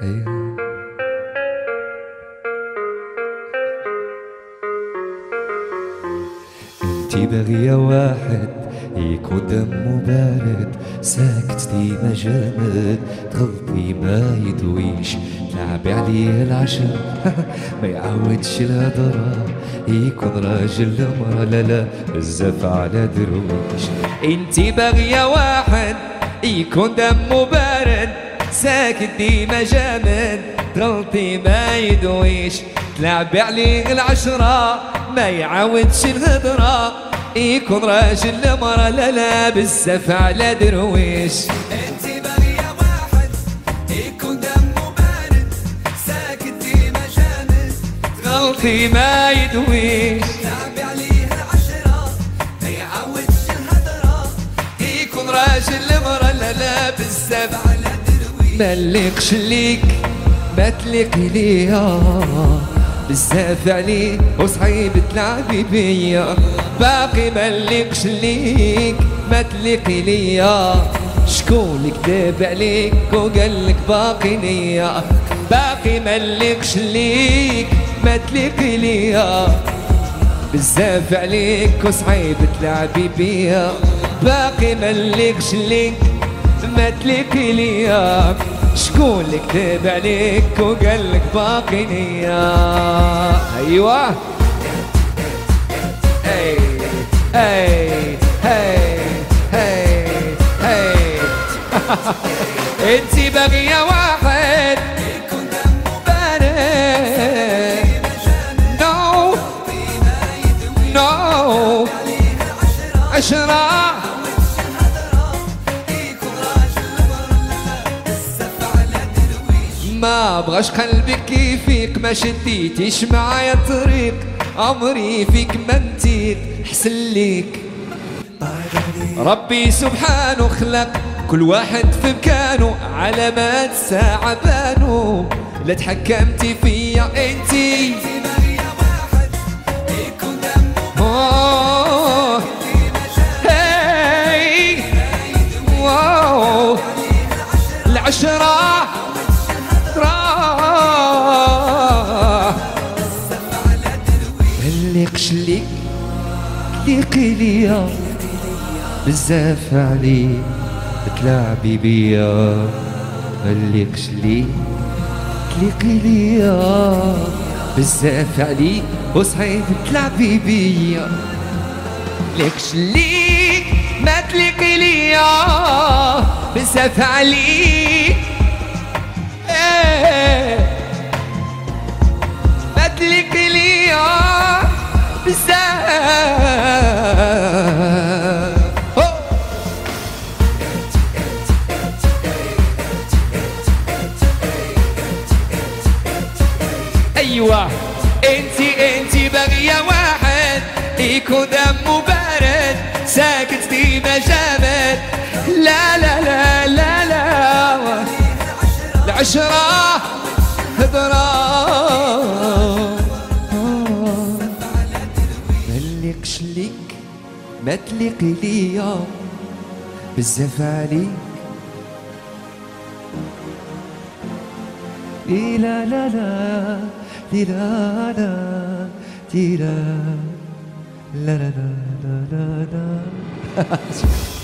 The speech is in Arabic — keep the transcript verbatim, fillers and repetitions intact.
ايوه. انتي باغية واحد يكون دمه بارد، ساكت ديما جامد، تغلطي ما يدويش، تلعبي عليه العشر ما يعودش الهضرة، يكون راجل لمرة لا لا بزاف على درويش. انتي باغية واحد يكون دمه بارد، ساكت ديما جامد، تغلطي ما يدويش، تلعبي عليه العشرة ما يعودش الهضرة، يكون راجل لمرة لا لا بزاف على درويش. انتي باغية واحد يكون دمه بارد، ساكت ديما جامد، تغلطي ما يدويش، تلعبي عليه العشرة ما يعودش الهدرة، يكون راجل لمرة لا لا بزاف على درويش. ملقش ليك ما تلقي ليا، بزاف عليه وصعيب تلعبي بيا، باقي ملقش ليك ما تلقي ليا، شكون كذاب عليك وقالك باقي نية، باقي ملقش ليك ما تلقي ليا، بزاف عليك وصعيب تلعبي بيا، باقي ملقش ليك ما تلقي ليا، شكون اللي كتب عليك وقالك باقي نية. ايوه اي اي اي اي اي انتي باغية واحد يكون دمه بارد، نو نو عشرة ما بغاش قلبك يفيق، ما شديتيش معايا طريق، عمري فيك ما نتيق، حسن ليك ربي سبحانه خلق كل واحد في مكانه، علامات ساعة بانو، لا تحكمتي فيا انتي. باغية واحد يكون دمه أوه. هاي واو العشرة ملقش ليك تليقي ليا، بزاف عليك تلعبي بيا، ملقش ليك تليقي ليا، بزاف عليك وصعيب تلعبي بيا، ملقش ليك ما تليقي ليا، بزاف عليك ما تليقي ليا بزاف. ايوه انتي انتي باغية واحد يكون دمه بارد، ساكت ديما جامد، لا لا لا لا لا العشرة هضرة ملقش ليك ما تليقي ليا، بزاف عليك إي لا لا لا دي لا لا دي لا لا لا لا لا لا